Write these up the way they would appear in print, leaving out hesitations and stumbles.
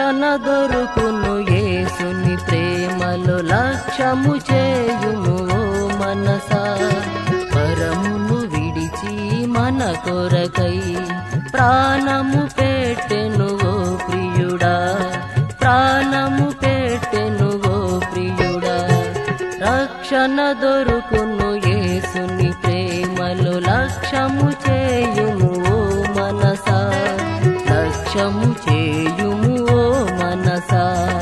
రక్షణ దొరుకును యేసుని ప్రేమలో లక్ష్యము చేయుము ఓ మనసా పరమును విడిచి మన కొరకై ప్రాణము పెట్టెను ఓ ప్రియుడా ప్రాణము పెట్టెను ఓ ప్రియుడా రక్షణ దొరుకును యేసుని ప్రేమలో లక్ష్యము చేయుము ఓ మనసా లక్ష్యము చేయుము ఓ మనసా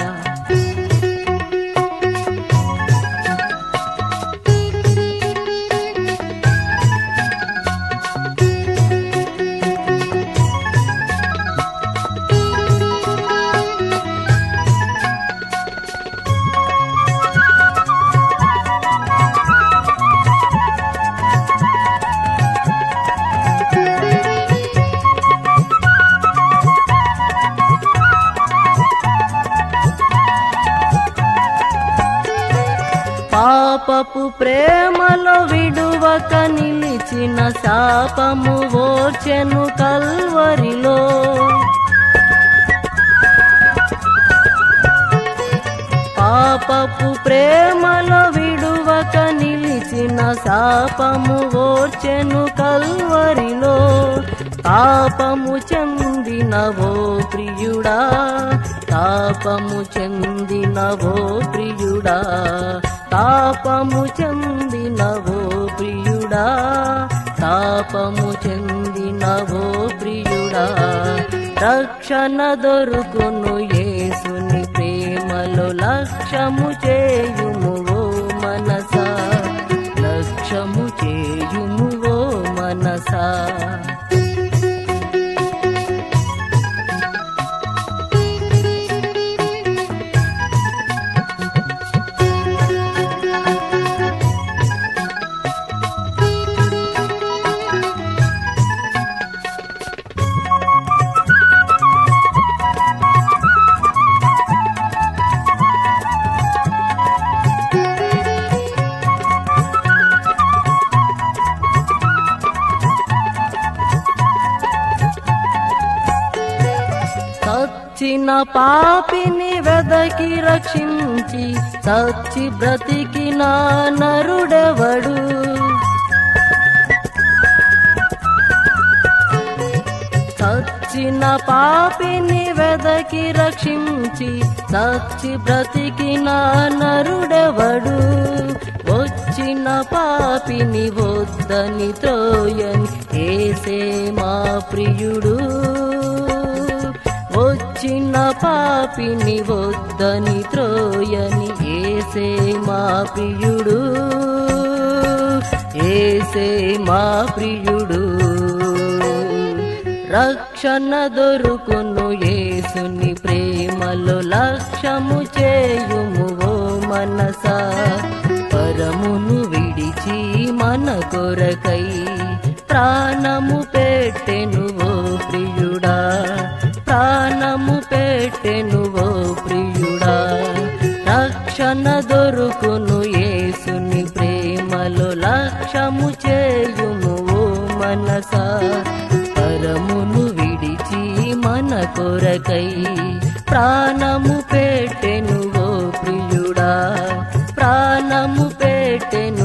పాపపు ప్రేమలో విడువక నిలిచిన శాపము ఓర్చెను కల్వరిలో పాపపు ప్రేమలో విడువక నిలిచిన శాపము ఓర్చెను కల్వరిలో తాపము చెందినవో ప్రియుడా తాపము చెందినవో ప్రియుడా తాపము చెందినవో ప్రియుడా తాపము చెందినవో ప్రియుడా రక్షణ దొరుకును యేసుని ప్రేమలో లక్ష్యము చేయుము ఓ మనసా లక్ష్యము చేయుము ఓ మనసా చచ్చిన పాపిని వెదకి రక్షించి చచ్చి బ్రతికిన నరుడెవడు చచ్చిన పాపిని వెదకి రక్షించి చచ్చి బ్రతికిన నరుడెవడు వచ్చిన పాపిని వద్దని త్రోయని యేసే మా ప్రియుడు వచ్చిన పాపిని వద్దని త్రోయని యేసే మా ప్రియుడు యేసే మా ప్రియుడు రక్షణ దొరుకును యేసుని ప్రేమలో లక్ష్యము చేయుము ఓ మనసా పరమును విడిచి మన కొరకై ప్రాణము పెట్టెను ఓ ప్రియుడా ప్రాణము పెట్టెను ఓ ప్రియుడా రక్షణ దొరుకును యేసుని ప్రేమలో లక్ష్యము చేయుము ఓ మనసా పరమును విడిచి మన కొరకై ప్రాణము పెట్టెను ఓ ప్రియుడా ప్రాణము పెట్టెను